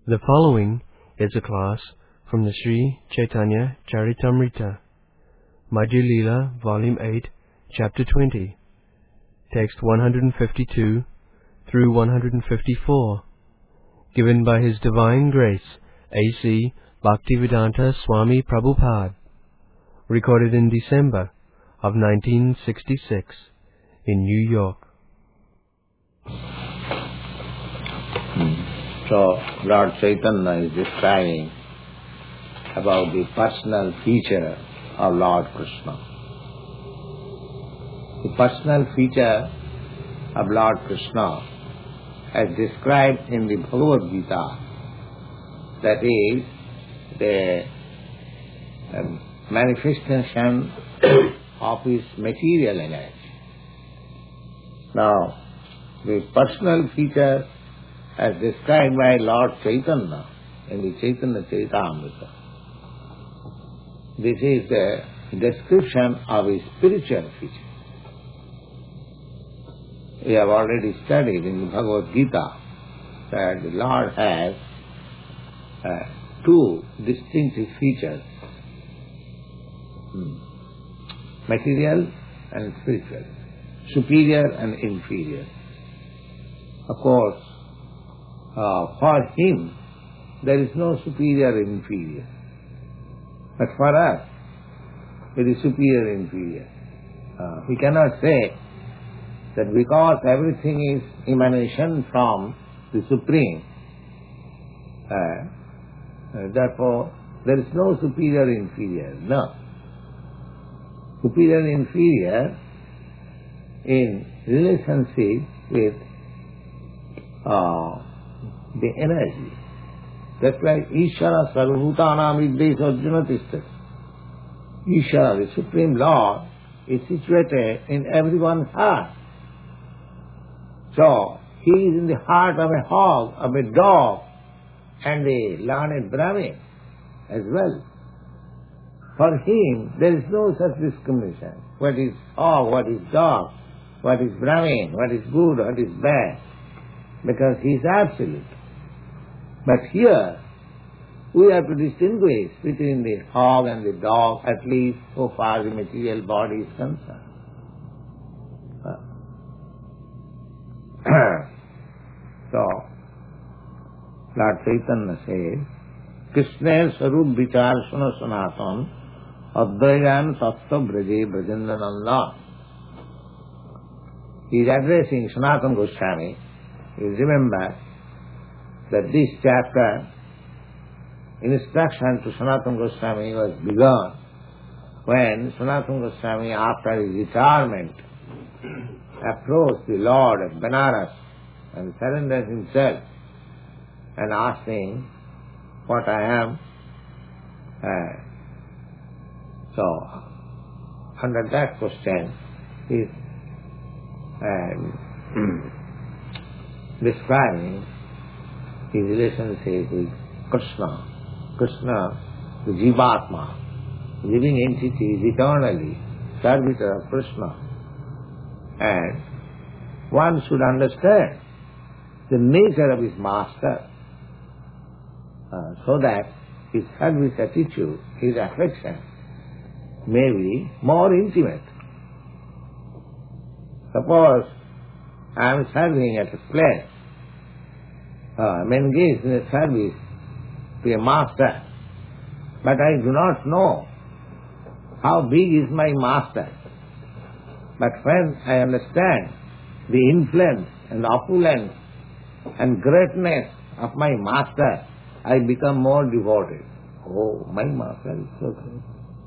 The following is a class from the Sri Chaitanya Charitamrita, Madhya Leela, Volume 8, Chapter 20, Text 152 through 154, given by His Divine Grace, A.C. Bhaktivedanta Swami Prabhupada, recorded in December of 1966 in New York. So, Lord Chaitanya is describing about the personal feature of Lord Krishna. The personal feature of Lord Krishna as described in the Bhagavad Gita, that is the manifestation of his material energy. Now, the personal feature as described by Lord Chaitanya in the Chaitanya Charitamrita, this is the description of his spiritual feature. We have already studied in the Bhagavad Gita that the Lord has two distinctive features, material and spiritual, superior and inferior. Of course, for him there is no superior and inferior, but for us it is superior and inferior. We cannot say that because everything is emanation from the Supreme, therefore there is no superior and inferior. No. Superior and inferior in relationship with the energy. That's why Ishvara Sarvabhutanam Viddhesa Arjuna Tishtati. Ishvara, the Supreme Lord, is situated in everyone's heart. So, he is in the heart of a hog, of a dog, and a learned Brahmin as well. For him, there is no such discrimination. What is hog, what is dog, what is Brahmin, what is good, what is bad, because he is absolute. But here, we have to distinguish between the hog and the dog, at least so far the material body is concerned. So, Lord Chaitanya says, Krishna Sarup Vichar Suna Sanatan Advayan Sattva Braje Brajendananda. He is addressing Sanatana Goswami. You remember that this chapter, instruction to Sanatana Goswami was begun when Sanatana Goswami, after his retirement, approached the Lord at Benares and surrendered himself and asked him what I am. So, under that question, he is describing his relationship with Krishna. Krishna, the Jivatma, living entity, is eternally servitor of Krishna. And one should understand the nature of his master so that his service attitude, his affection may be more intimate. Suppose I am serving at a place, I am engaged in a service to a master, but I do not know how big is my master. But when I understand the influence and opulence and greatness of my master, I become more devoted. Oh, my master is so great.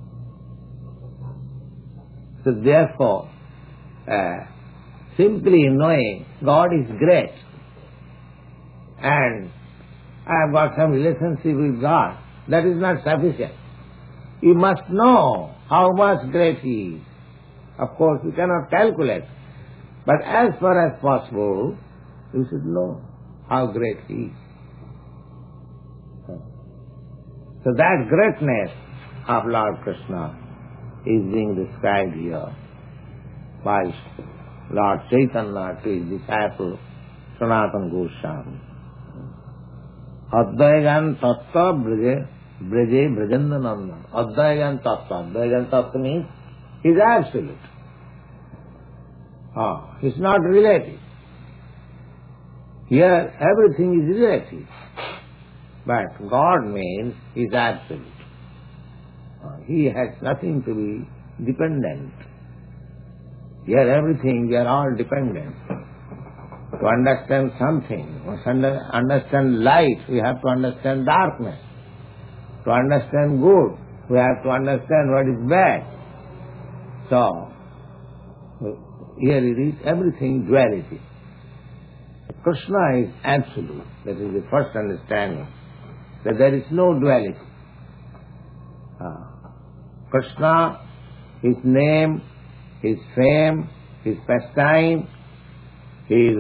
So therefore, simply knowing God is great and I have got some relationship with God, that is not sufficient. You must know how much great He is. Of course, you cannot calculate, but as far as possible, you should know how great He is. So that greatness of Lord Krishna is being described here by Lord Chaitanya to his disciple Sanatana Goswami. Advaigan Tattva Braje Brajandanandan. Advaigan Tattva. Advaigan Tattva means he is absolute. He is not relative. Here everything is relative. But God means he is absolute. He has nothing to be dependent. Here everything, we are all dependent. To understand something, to understand light, we have to understand darkness. To understand good, we have to understand what is bad. So, here it is everything duality. Krishna is absolute. That is the first understanding. That there is no duality. Krishna, his name, his fame, his pastime, his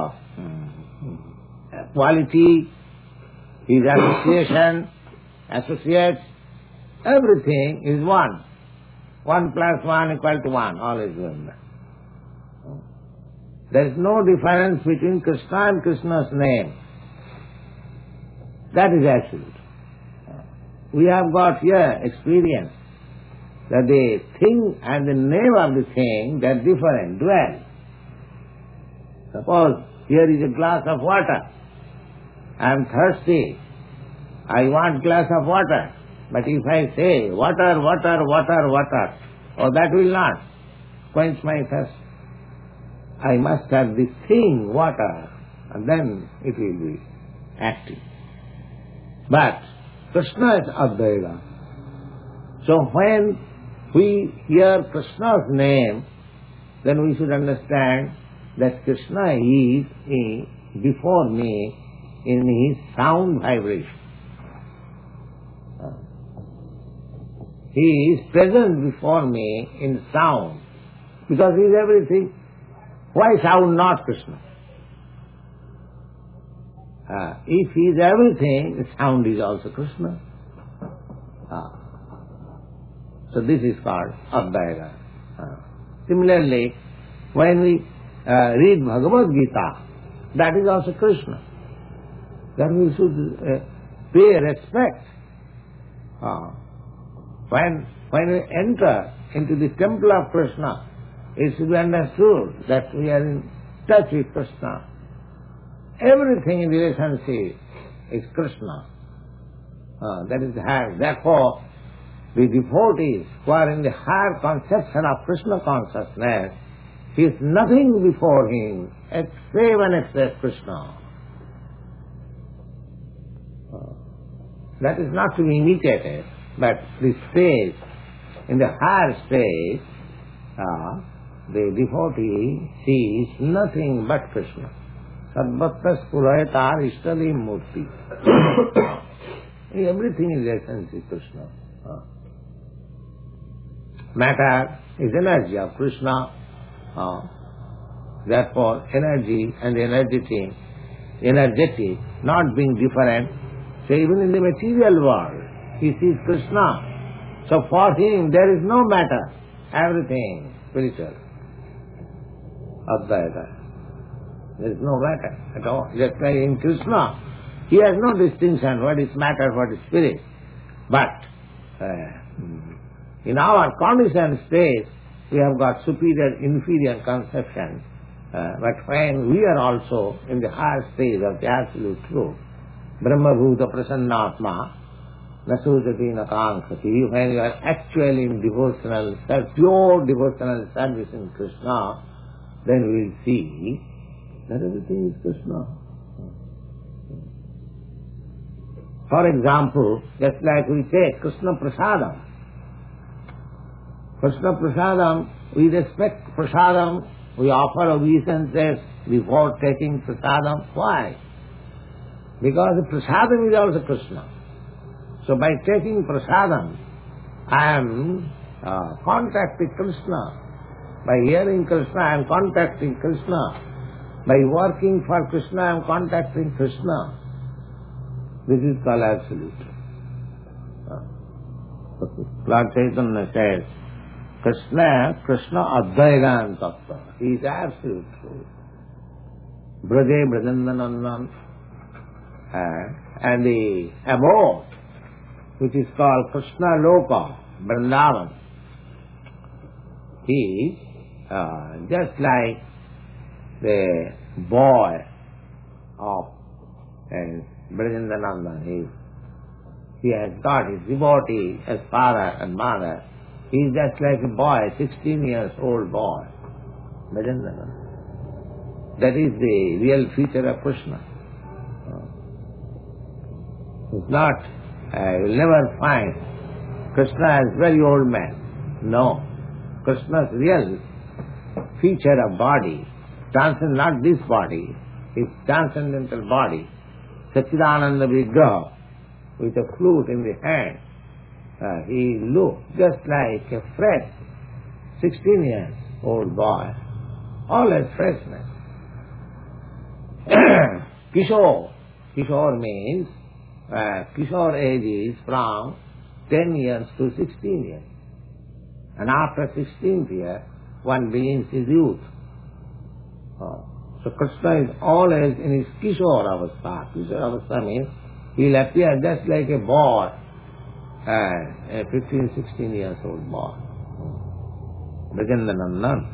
quality, his associates, everything is one. 1 plus 1 equal to 1, all is one. There is no difference between Krishna and Krishna's name. That is absolute. We have got here experience that the thing and the name of the thing, they are different, dual. Suppose here is a glass of water. I am thirsty. I want glass of water. But if I say water, water, water, water, that will not quench my thirst. I must have this thing, water, and then it will be active. But Krishna is Advaita. So when we hear Krishna's name, then we should understand that Krishna is before me in his sound vibration. He is present before me in sound, because he is everything. Why sound not Krishna? If he is everything, sound is also Krishna. So this is called Advaita. Similarly, when we read Bhagavad Gita, that is also Krishna. Then we should pay respect. When we enter into the temple of Krishna, it should be understood that we are in touch with Krishna. Everything in relationship is Krishna. That is the higher. Therefore, the devotees who are in the higher conception of Krishna consciousness, he is nothing before him except and except Krishna. That is not to be imitated, but the stage, in the higher stage, the devotee sees nothing but Krishna. Sarvattas purayatar ishtali murti. Everything is essence is Krishna. Matter is energy of Krishna. Therefore, energy and energetic, not being different. So even in the material world, he sees Krishna. So for him, there is no matter. Everything spiritual. Advaita. There is no matter at all. Just like in Krishna, he has no distinction what is matter, what is spirit. But in our conditioned state, we have got superior, inferior conception. But when we are also in the higher stage of the absolute truth, Brahma Bhuta Prasannatma, Nasujati Nakankhati, when you are actually in devotional, pure devotional service in Krishna, then we will see that everything is Krishna. For example, just like we take Krishna Prasadam. Krishna Prasadam, we respect Prasadam, we offer obeisances before taking Prasadam. Why? Because the Prasadam is also Krishna. So by taking Prasadam, I am contacting Krishna. By hearing Krishna, I am contacting Krishna. By working for Krishna, I am contacting Krishna. This is called absolute. Lord Chaitanya says, Krishna Advaitan Tattva. He is absolute truth. Braje Brajandanandan. and the abode, which is called Krishna Loka, Vrindavan, is just like the boy of Brajendanandan. He has got his devotee as father and mother. He is just like a boy, 16 years old boy. Brajendanandan. That is the real feature of Krishna. It's not, you will never find Krishna as very old man. No. Krishna's real feature of body, not this body, his transcendental body, Satchidananda Vigraha, with a flute in the hand, he looked just like a fresh 16 years old boy, always freshness. Kishore. Kishore means, Kishore age is from 10 years to 16 years. And after 16th year, one begins his youth. So Krishna is always in his Kishore avastha. Kishore avastha means he will appear just like a boy, a 15, 16 years old boy. Brajendanandan.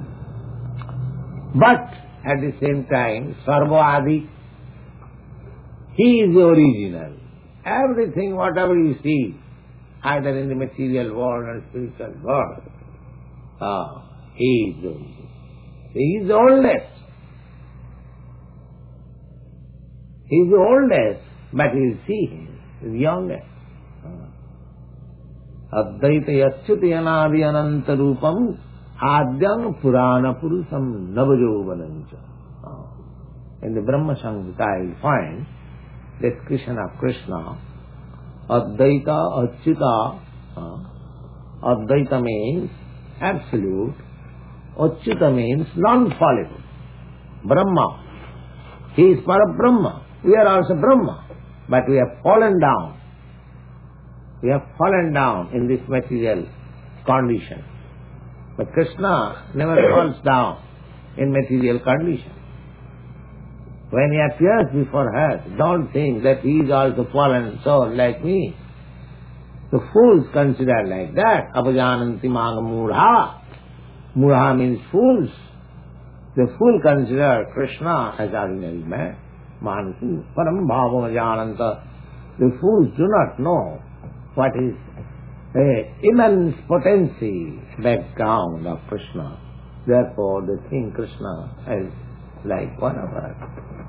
But at the same time, Sarva Adi, he is the original. Everything, whatever you see, either in the material world or spiritual world, he is the original. He is the oldest. He is the oldest, but you see him, he is the youngest. Advaita yasyuti anadi ananta rupam adyam purana purusam navajovanancha. In the Brahma Samhita you find description of Krishna. Advaita Achyuta. Advaita means absolute. Achyuta means non-fallible. Brahma. He is Parabrahma. We are also Brahma. But we have fallen down. We have fallen down in this material condition. But Krishna never falls down in material condition. When he appears before us, don't think that he is also fallen soul like me. The fools consider like that. Apajananti manga mudha. Mudha means fools. The fool consider Krishna as ordinary man. Manasi param bhavam ajananta. The fools do not know what is the immense potency background of Krishna. Therefore they think Krishna is like one of us.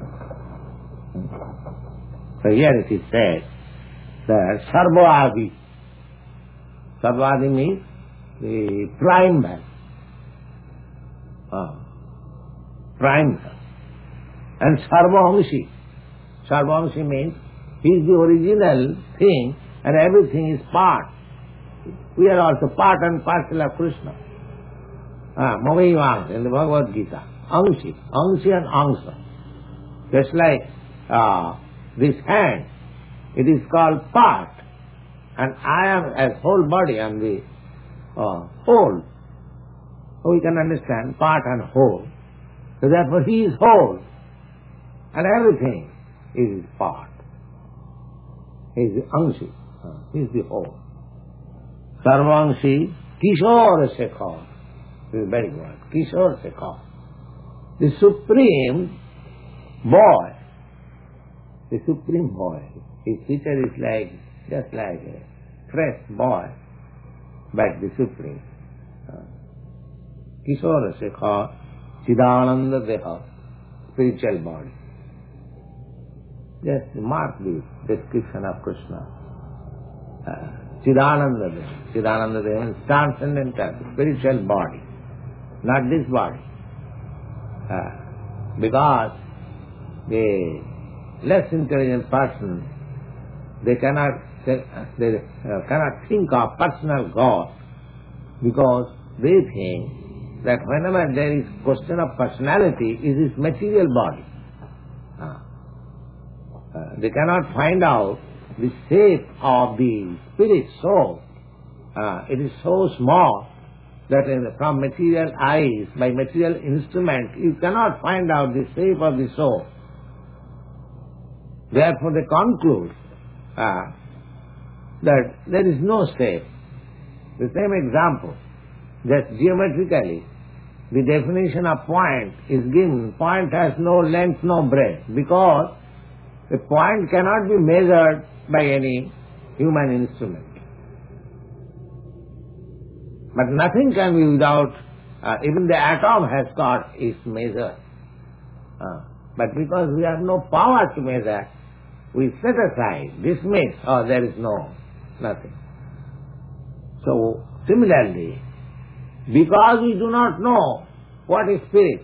So here it is said that Sarvadi. Sarvadi means the primal. Primal. And Sarvamshi. Sarvamshi means he is the original thing and everything is part. We are also part and parcel of Krishna. Mavaivangsha in the Bhagavad Gita. Angshi. Angshi and Angsa. Just like this hand, it is called part. And I am as whole body, I am the whole. So we can understand part and whole. So therefore he is whole. And everything is part. He is the Angshi. He is the whole. Sarvangshi Kishore Shekhar. This is very good. Kishore Shekhar. The supreme boy. The supreme boy. His feature is like, just like a fresh boy, but the supreme. Kishore Shekhar, Chidananda Deha, spiritual body. Just mark the description of Krishna. Chidananda Deha. Chidananda Deha means transcendental, spiritual body, not this body. Because the less intelligent person, they cannot think of personal God, because they think that whenever there is question of personality, it is material body. They cannot find out the shape of the spirit soul. It is so small that from material eyes, by material instrument, you cannot find out the shape of the soul. Therefore they conclude that there is no shape. The same example, just geometrically, the definition of point is given. Point has no length, no breadth, because the point cannot be measured by any human instrument. But nothing can be without, even the atom has got its measure. But because we have no power to measure, we set aside, dismiss, there is nothing. So, similarly, because we do not know what is spirit,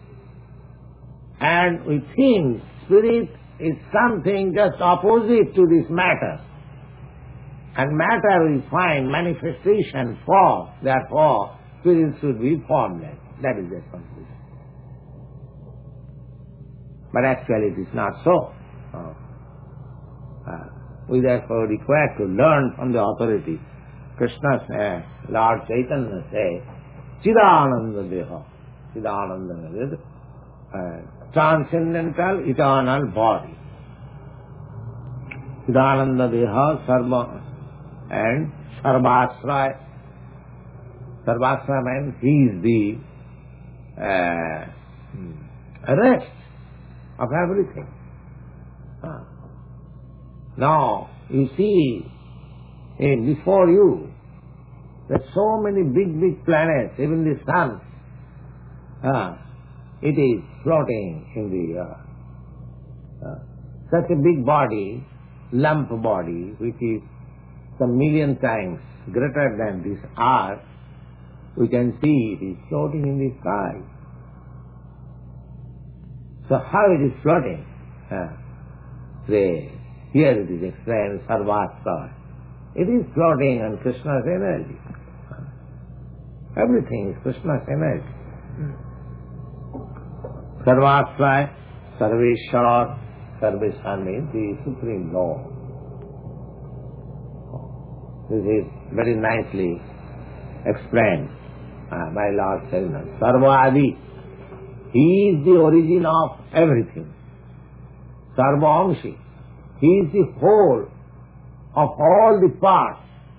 and we think spirit is something just opposite to this matter, and matter we find manifestation form, therefore spirit should be formless. That is the conclusion. But actually it is not so. We therefore require to learn from the authority. Krishna says, Lord Chaitanya says, Chidananda Deha. Chidananda is transcendental, eternal body. Chidananda Deha, Sarva and Sarvasraya. Sarvasraya means he is the rest of everything. Now, you see, before you, there are so many big planets, even the sun. It is floating in the air. Such a big body, lump body, which is some million times greater than this earth, we can see it is floating in the sky. So how it is floating? Here it is explained, Sarvasraya. It is floating on Krishna's energy. Everything is Krishna's energy. Sarvasraya, Sarveshwar, Sarveshwar means the Supreme Lord. This is very nicely explained by Lord Chaitanya. Sarvadi, he is the origin of everything. Sarvamshi, he is the whole of all the parts.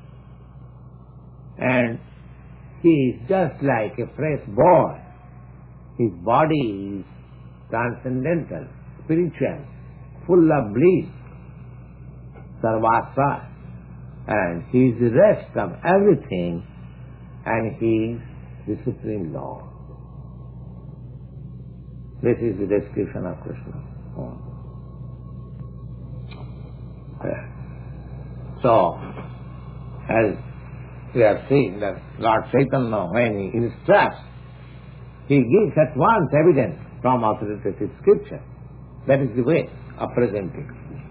And he is just like a fresh boy. His body is transcendental, spiritual, full of bliss. Sarvasraya. And he is the rest of everything, and he is the Supreme Lord. This is the description of Krishna. So, as we have seen that Lord Chaitanya, when he instructs, he gives at once evidence from authoritative scripture. That is the way of presenting.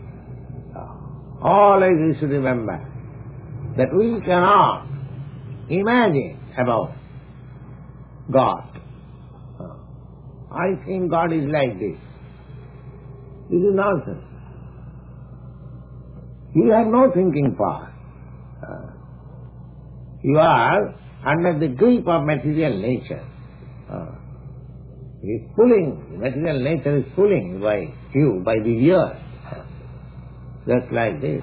Always we should remember that we cannot imagine about God. I think God is like this. This is nonsense. You have no thinking power. You are under the grip of material nature. It is pulling, material nature is pulling by you, by the ear. Just like this.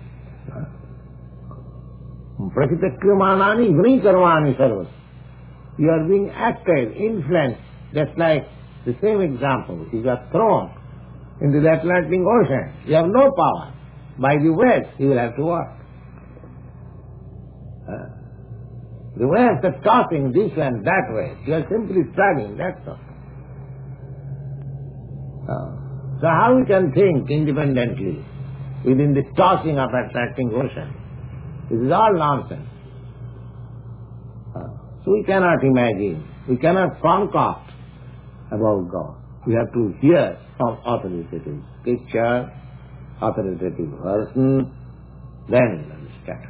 Prakritakrimanani vrinkarvani sarvas. You are being acted, influenced, just like the same example. You are thrown into the Atlantic Ocean. You have no power. By the waves, you will have to work. The waves are tossing this way and that way. You are simply struggling, that's all. So how we can think independently within the tossing of Atlantic Ocean? This is all nonsense. So we cannot imagine, we cannot concoct about God. We have to hear from authoritative scripture, authoritative version, then understand.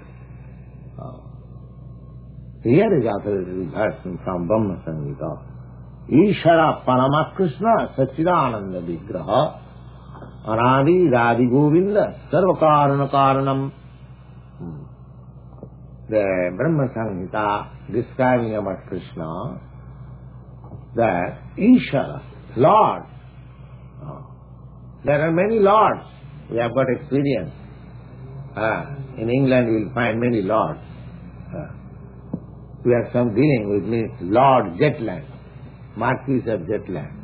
Here is authoritative version from Brahma Samhita. Ishara Parama Krishna Sachidananda Vigraha Anadi Radhi Govinda Sarva Karana Karanam. The Brahma Samhita describing about Krishna, that Ishara, Lord. There are many lords We have got experience. In England you will find many lords. We have some dealing with Lord Jetland, Marquis of Jetland.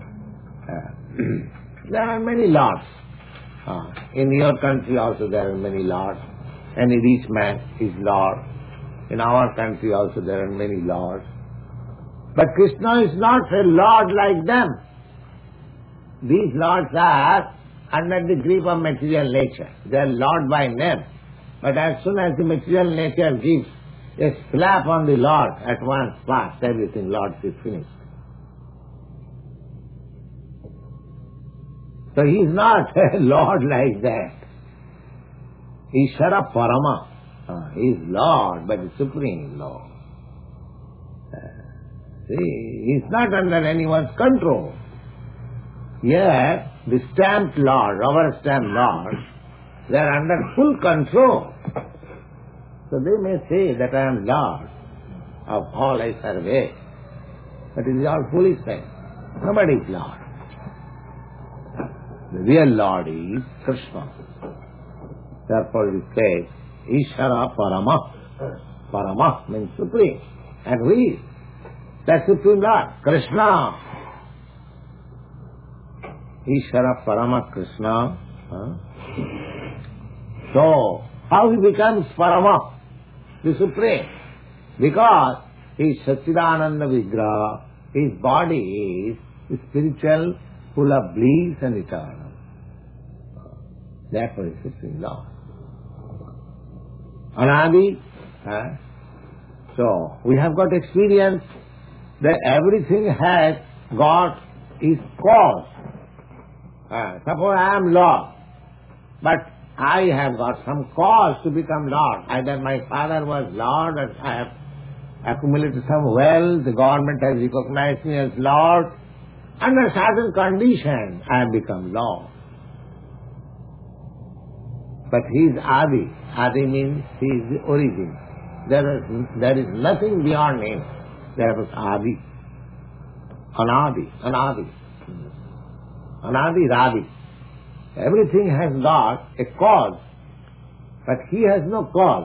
There are many lords. In your country also there are many lords. Any rich man is lord. In our country also there are many lords. But Krishna is not a lord like them. These lords are under the grip of material nature. They are lord by name. But as soon as the material nature gives a slap on the lord, at once past everything, lordship finished. So he is not a lord like that. Ishara Parama. He is Lord, but the Supreme Lord. See, he is not under anyone's control. Yet, the stamped Lord, rubber stamped Lord, they are under full control. So they may say that I am Lord of all I survey. But it is all foolish thing. Nobody is Lord. The real Lord is Krishna. Therefore it says, Ishara Parama. Parama means Supreme. And who is that Supreme Lord? Krishna. Ishara Parama Krishna. So, how he becomes Parama, the Supreme? Because he is Satchidananda Vigraha. His body is spiritual, full of bliss and eternal. Therefore he is Supreme Lord. Anadi. So, we have got experience that everything has got its cause. Suppose I am Lord, but I have got some cause to become Lord. Either my father was Lord, or I have accumulated some wealth, the government has recognized me as Lord. Under certain conditions, I have become Lord. But he is Adi. Adi means he is the origin. There is nothing beyond him. There was Adi. Anadi. Anadi Radi. Everything has got a cause, but he has no cause.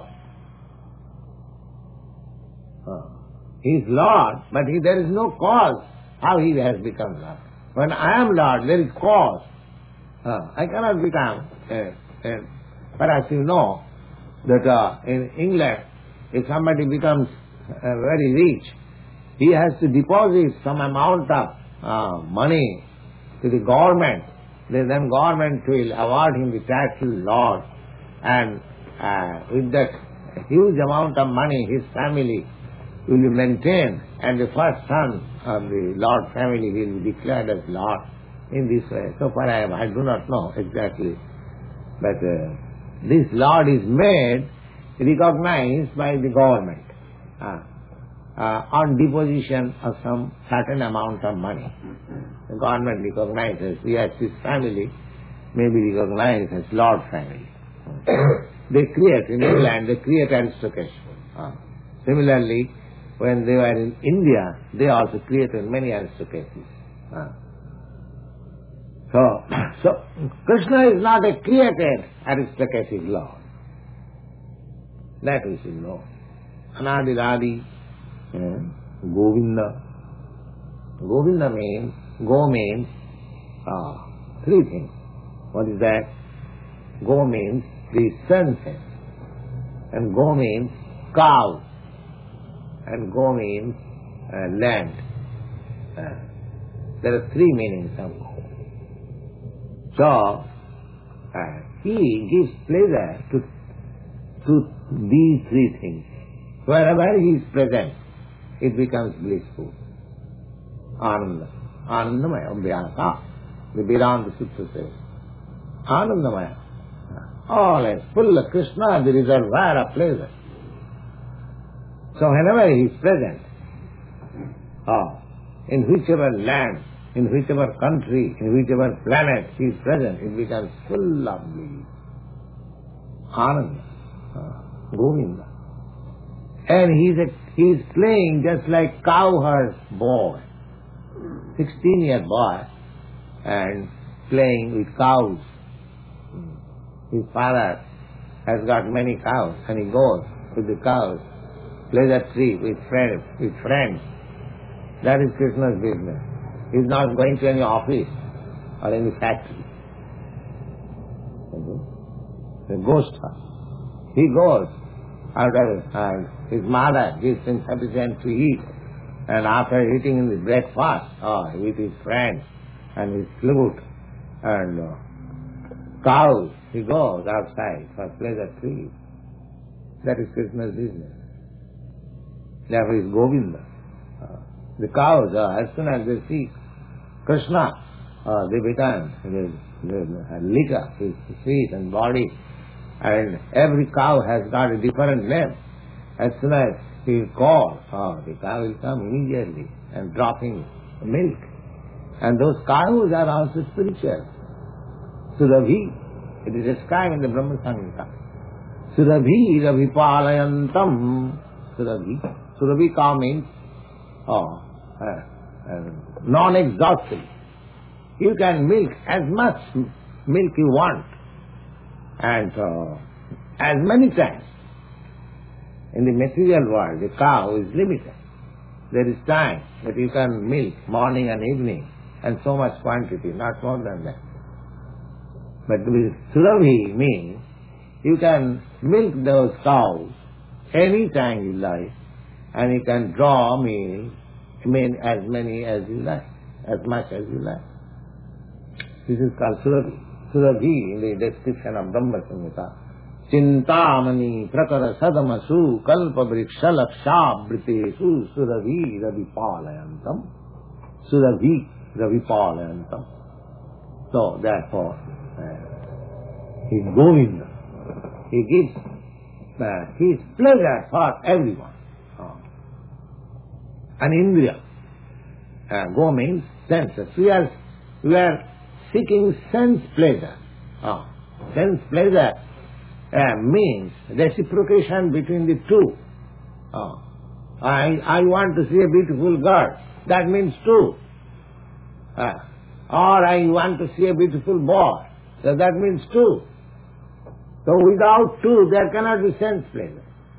He is Lord, but there is no cause how he has become Lord. When I am Lord, there is cause. I cannot become. Perhaps you know that in England, if somebody becomes very rich, he has to deposit some amount of money to the government. Then government will award him the title Lord, and with that huge amount of money, his family will be maintained, and the first son of the Lord family will be declared as Lord in this way. So far I do not know exactly, but this Lord is made, recognized by the government on deposition of some certain amount of money. The government recognizes, yes, his family may be recognized as Lord family. They create, in England, they create aristocracy. Similarly, when they were in India, they also created many aristocracies. So Krishna is not a created aristocratic Lord. That we should know. Anadiradi, Govinda. Govinda means, Go means three things. What is that? Go means the sunset, and Go means cow, and Go means land. There are three meanings of Go. So, he gives pleasure to these three things. Wherever he is present, it becomes blissful. Ananda. Anandamaya, Vyasa. The Vedanta Sutra says. Anandamaya. All is full of Krishna, the reservoir of pleasure. So whenever he is present, in whichever land, in whichever country, in whichever planet he is present, it becomes full of bliss. Ananda. Govinda. And he is playing just like cowherd boy. 16-year boy, and playing with cows. His father has got many cows and he goes with the cows, plays at tree with friends. That is Krishna's business. He is not going to any office or any factory. The ghost. He goes after his mother gives him sufficient to eat, and after eating in the breakfast, with his friends and his flute and cows, he goes outside for pleasure trees. That is Krishna's business. Therefore is Govinda. The cows, as soon as they see Krishna, they become, they liquor his feet and body, and every cow has got a different name. As soon as he calls, the cow will come immediately and dropping milk. And those cows are also spiritual. Surabhi, it is described in the Brahma Samhita. Surabhi Ravipalayantam. Surabhi. Surabhi cow means non-exhaustive. You can milk as much milk you want and as many times. In the material world, the cow is limited. There is time that you can milk morning and evening and so much quantity, not more than that. But with Surabhi means you can milk those cows any time you like, and you can draw milk as many as you like, as much as you like. This is called Surabhi. Surabhi in the description of Brahma Samhita. Chintamani prakara sadamasu kalpa vriksha laksha britesu surabhi ravipalayantam. Surabhi ravipalayantam. So therefore, he is Govinda. He gives his pleasure for everyone. An Indriya. Go means senses. We are seeking sense pleasure. Sense pleasure means reciprocation between the two. I want to see a beautiful girl. That means two. Or I want to see a beautiful boy. So that means two. So without two, there cannot be sense pleasure.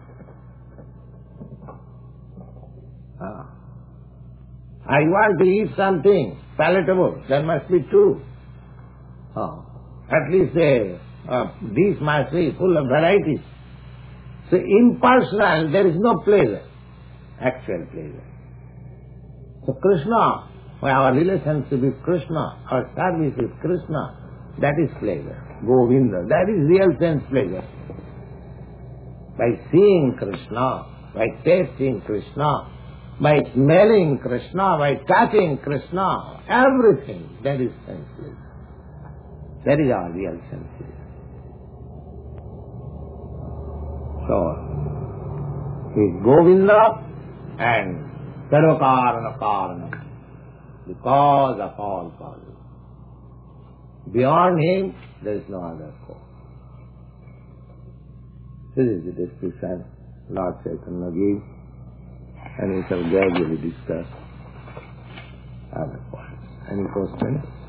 I want to eat something palatable. There must be two. At least dish must be full of varieties. So impersonal, there is no pleasure, actual pleasure. So Krishna, our relationship with Krishna, our service with Krishna, that is pleasure. Govinda, that is real sense pleasure. By seeing Krishna, by tasting Krishna, by smelling Krishna, by touching Krishna, everything, that is sense pleasure. That is our real sense pleasure. So, he is Govinda and Sarvakarana Karana, the cause of all causes. Beyond him, there is no other cause. This is the description Lord Chaitanya gives, and we shall gradually discuss other points. Any questions?